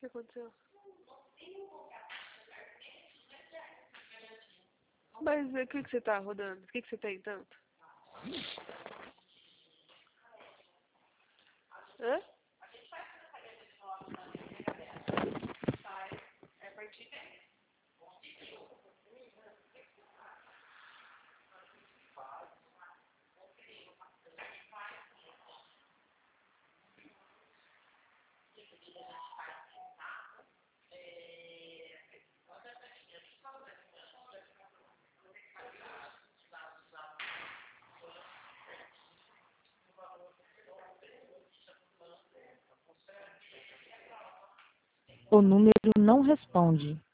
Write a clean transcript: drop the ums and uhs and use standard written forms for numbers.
que aconteceu? Mas o que você tá rodando? O que você tem tanto? Hã? O número não responde.